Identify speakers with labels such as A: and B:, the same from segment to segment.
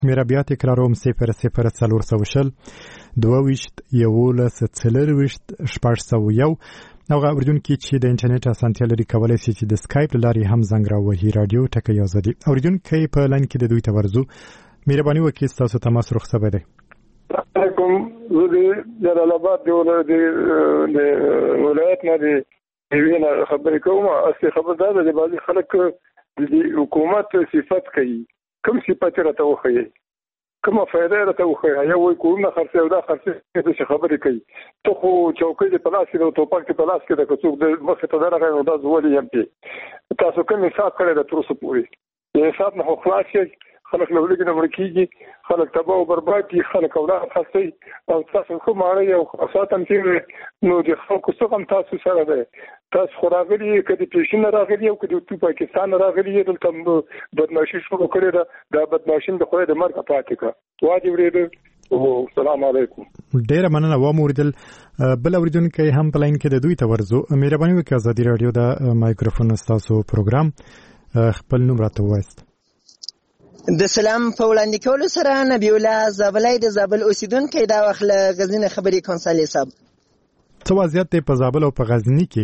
A: میرا تکراروم 00400 22 11 40 601 او اوریدونکو چې د انټرنیټ اسانتیا لري کولای شي چې د اسکایپ لارې هم زنګ راوهي رادیو ټکی آزادي اوریدونکو په لاین کې د دوی ته ورزو مهرباني وکړئ تاسو تماس رخصت بده
B: علیکم زه د جلال آباد د ولایت نه دی وینا خبرې کوم اصلي خبر دا ده چې بعضي خلک د حکومت صفات کوي کوم صفات راته وخی کوم فائدہ راته وخی یا وای کوم خرڅه او دا خرڅه څه خبرې کوي ته خو چوکۍ د پلاس کې او توپک د پلاس کې د کڅوګ د مخ ته درغه نو دا زولې یم تاسو کوم حساب کړی د تر اوسه پورې حساب نه خلاص شي خلک له ولګي نه ورکیږي خلک تباہ او برباد دي خلک اولاد خاصي او تاسو خو ماره یو اساسا چې نو د خلکو څخه تاسو سره ده تاسو خراغلي کدي پیشن راغلي او کدي تو پاکستان راغلي دلته بدمعشي شروع کړی دا بدمعشي د خوې د مرګ پاتې کا واجب لري او السلام علیکم
A: ډیر مننه و موریدل بل اوریدونکو هم پلاین کې د دوی ته ورزو مهرباني وکړئ ازادي رادیو دا مایکروفون تاسو پروګرام خپل نوم راته وایست
C: د سلام په وړاندې کولو سره نبی الله زابلای د زابل اوسیدونکو دا وخت له غزنی خبري کونسل حساب
A: څه وضعیت دی په زابل او په غزنی کې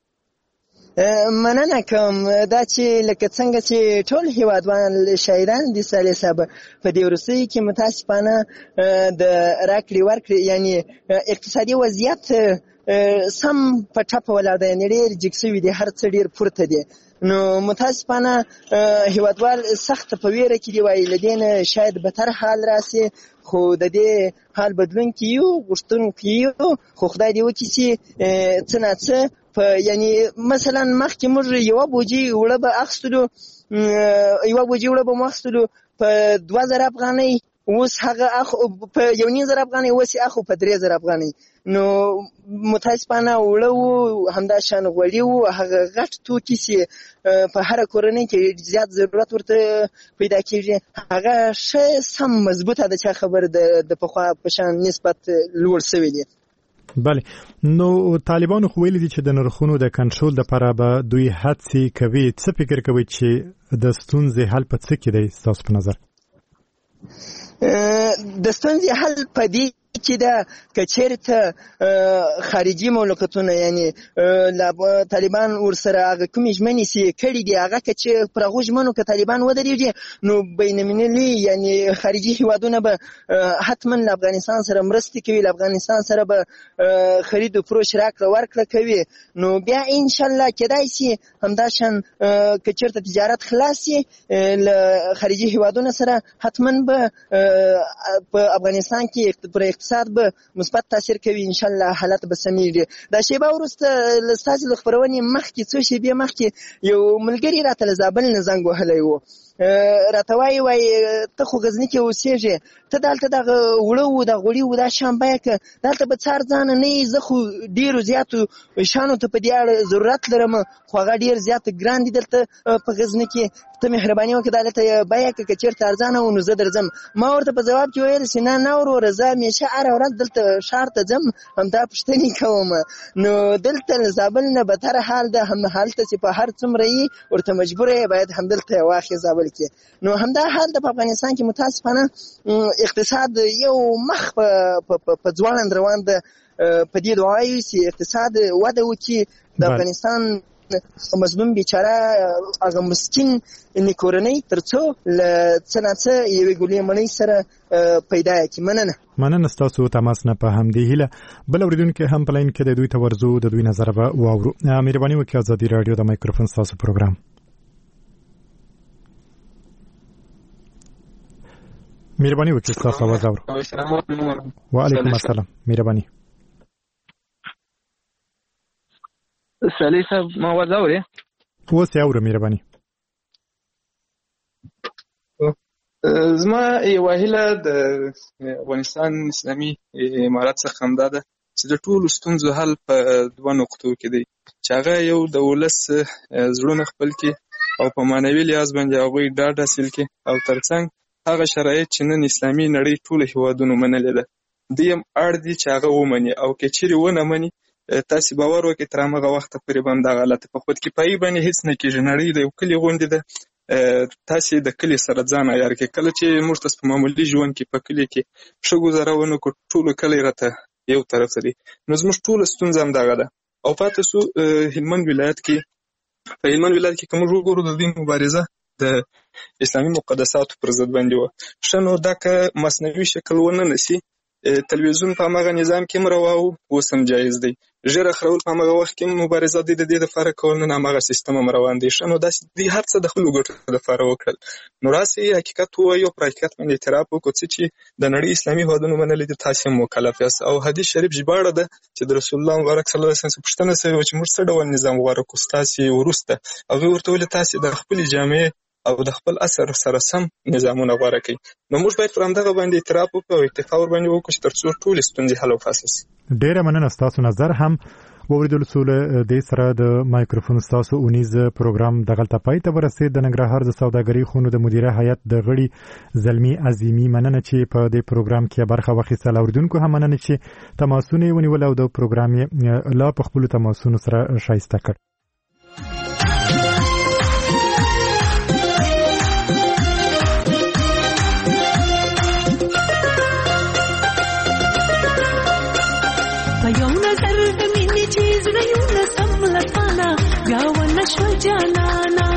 C: مننه کوم دا چې لکه څنګه چې ټول هیوادوال شاعران دي صالح صاحب په دې ورسې کې متاسفانه د راکړې ورکړې یعنی اقتصادي وضعیت سم په ټاپ ولاړ دی ډېر جګسوي دي هر څه ډېر پورته دي نو متاسفانه هیوادوال سخت په ویره کې دی وایي لدین شاید بهتر حال راسي خو د دې حال بدلون کیو غشتون کیو خو خدای دې وکړي چې څه نه څه یعنی مثلا مخکې موږ یو بوجي وړه به اخستلو په 2000 افغانۍ اوس هغه په 1.5 افغانۍ اوس اخو په 3000 افغانۍ نو متاسفانه وړو همدا شان غوړي او هغه غټ توکي چې په هر کورنۍ کې زیات ضرورت ورته پیدا کیږي هغه شه سم مضبوطه ده چې خبر د پخوا په شان نسبت لوړ شوی دی
A: بله نو طالبانو خو ویلي دي چې د نرخونو د کنټرول لپاره به دوی هڅې کوي څه فکر کوي چې د ستونزې حل په څه کې دی تاسو په نظر
C: د ستونزې حل په دې چې دا کچېرته خارجي مملکتونه یعنی طالبان ورسره هغه کوم ژمنې سي کړي دي هغه چې پر هغه ژمنو کې طالبان ودرېږي نو بینالمللي یعنی خارجي هیوادونه به حتما له افغانستان سره مرستې کوي له افغانستان سره به خرید او فروش راکړه ورکړه کوي نو بیا ان شاء الله کېدای شي همداشان کچېرته تجارت خلاص شي له خارجي هیوادونه سره حتما به په افغانستان کې پر اقتصاد به مثبت تاثیر کوي ان شاء الله حالت به سمېږي دا شیبه ورسته لستاسو خبرونه مخکې څو شیبه مخکې یو ملګری راته زابل نه زنګ وهلی و راته وای ته خو غزنی کې اوسېږې ته دلته د وړو د غوړي و دا شان بیاکه دلته به څار ځان نه زه خو ډیرو زیاتو شانو ته په دې اړه ضرورت لرم خو هغه ډیر زیات ګران دي دلته په غزنی کې ته مهرباني وکړه دلته بیاکه که چیرته ارزانه و نو زه درځم ما ورته په جواب کې ویل چې نه وروره زه همیشه هره ورځ دلته ښار ته ځم همدا پوښتنې کوم نو دلته زابل نه بهتر حال ده هم هلته چې په هر څومره یې ورته مجبور یې باید همدلته واخې زابل کې نو همدا حال د افغانستان کې متاسفانه اقتصاد یو مخ په ځوان روان ده په دې دعایو چې اقتصاد وده وکړي د افغانستان مظلوم بیچاره هغه مسکین نکورنۍ ترڅو له څه نه څه یوې ګولې مڼۍ سره پیدا کړي
A: مننه ستاسو تماس نه په همدې هیله بل اوریدونکو هم پلاین کې د دوی ته ورزو د دوی نظر به واورو مهرباني وکړئ ازادي رادیو د مایکروفون تاسو پروګرام مهرباني وکړئ تاسو आवाज اورو وعلیکم السلام مهرباني
D: صالح صاحب ما आवाज اوري
A: اوس یې اورم مهرباني
D: زما یو هیله د افغانستان اسلامي امارات څخه همدا ده چې د ټولو ستونزو حل په دوه نقطو کې دی چې هغه یو د ولس زړونه خپل کړي او په معنوي لحاظ باندې هغوی ډاډ حاصل کړي او ترڅنګ هغه شرایط چې نن اسلامي نړۍ ټولو هیوادونو منلې ده دوی هم اړ دي چې هغه ومني او که چیرې ونه مني تاسې باور وکړئ تر همغه وخته پورې به همدغه حالت په خودکفایي باندې هېڅ نه کېږي نړۍ د یو کلي غوندې ده تاسې د کلي سره ځان عیار کړئ. کله چې موږ تاسو په معمولي ژوند کې په کلي کې ښه ګزاره ونه کړو، ټولو کلی راته یو طرف ته دی، نو زموږ ټوله ستونزه همدغه ده. او پاتې سو هلمند ولایت کې، په هلمند ولایت کې که موږ وګورو د دې مبارزه د اسلامي مقدساتو پر ضد باندې وه. ښه نو دا که مصنوعي شکل ونه نسي، تلویزیون په همغه نظام کې هم روا و، اوس هم جایز دی. ژیره خرول په همغه وخت کې مبارزه دی، د دې دپاره کول نن همغه سیستم هم روان دی. ښه نو داسې دوی هر څه د خپلو ګټو دپاره وکړل. نو راسئ حقیقت ووایو، پر حقیقت باندې اعتراف وکړو. څه چې د نړۍ اسلامي هېوادونو منلي دي، تاسې هم مکلف یاست. او حدیث شریف ژباړه ده چې د رسول الله مبارک صلی الله علیه وسلم پوښتنه سوې وه چې موږ څه ډول نظام غوره کړو ستاسې وروسته. هغوی ورته ویلي تاسې د خپلې جامعې او د خپل اثر سره سم نظامونه غوره کړئ. نو موږ باید پر همدغه باندې اعتراف وکړو او اکتفا ورباندې وکړو چې تر څو ټولې ستونزې حل او فصل شي.
A: ډېره مننه، ستاسو نظر هم واوریدل سو. له دې سره د مایکروفون ستاسو اونیز پروګرام دغلته پای ته ورسېد. د ننګرهار د سوداګرۍ خونو د مدیره هیئت د غړي زلمي عظیمي مننه چې په دې پروګرام کې برخه واخیستله. اوریدونکو هم مننه چې تماسونه یې ونیول او د پروګرام یې لا په خپلو تماسونو سره ښایسته کړ.
E: شو جانانا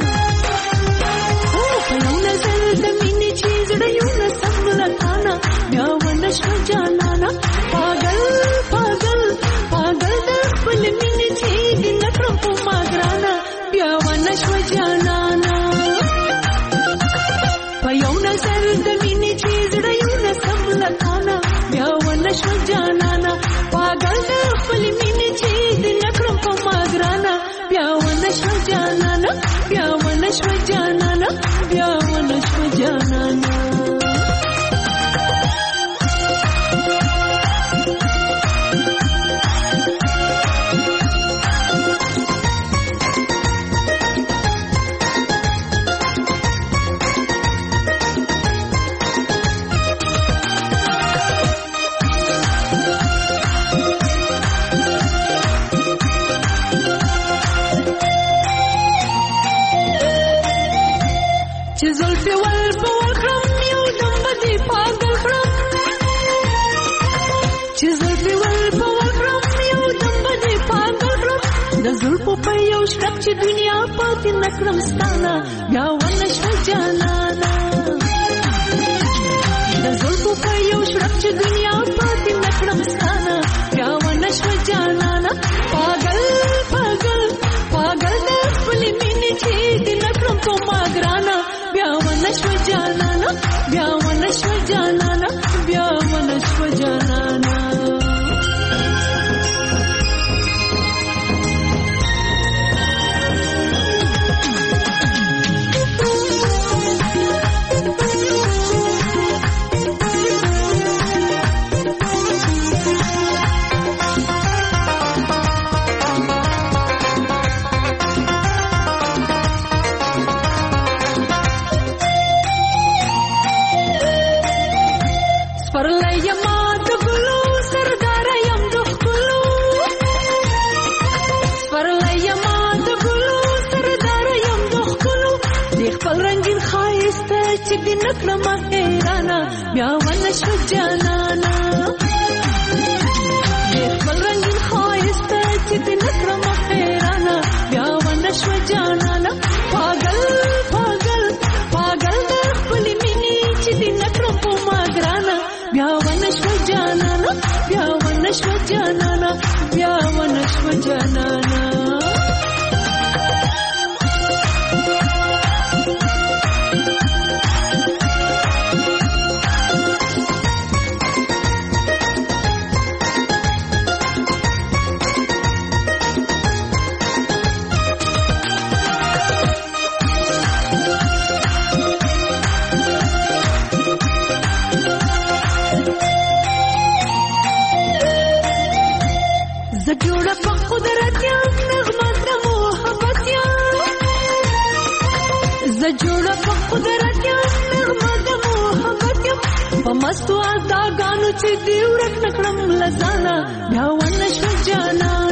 E: او په یو نظر د مینې چې زړه یو نسم لکانا بیا ونه شو جانانا پاگل پاگل پاگل د خپل مینې چې د نکړم په ما ګرانا بیا ونه شو جانانا په یو نظر د مینې چې زړه یو نسم لکانا بیا ونه شو جانانا پاگل د خپل مینې چې د نکړم په ما ګرانا بیا ونه شو جانانا بیا ونه شو جانانا بیا ونه شو جانانا. په یو شرک چې دنیا پاتې نکړم ستانه بیا ونه شو جانانا د زلفو په یو شرک چې دنیا پاتې نکړم ستانه بیا ونه شو جانانا پاگل پاگل پاگل د خپلې مینې چې د نکړم په ما ګرانا بیا ونه شو جانانا بیا ونه شو جانانا بیا ونه شو جانانا. نکړم حیرانا بیا ونه شو جانانا خپل رنګین ښایسته چې د نکړم حیرانا بیا ونه شو جانانا پاگل پاگل پاگل د خپلې مینې چې د نکړم په ما ګرانا بیا ونه شو جانانا بیا ونه شو جانانا بیا ونه شو جانانا. مستو ازدا گانو چې دی ورک نکړم لزانا بیا ونه شو جانا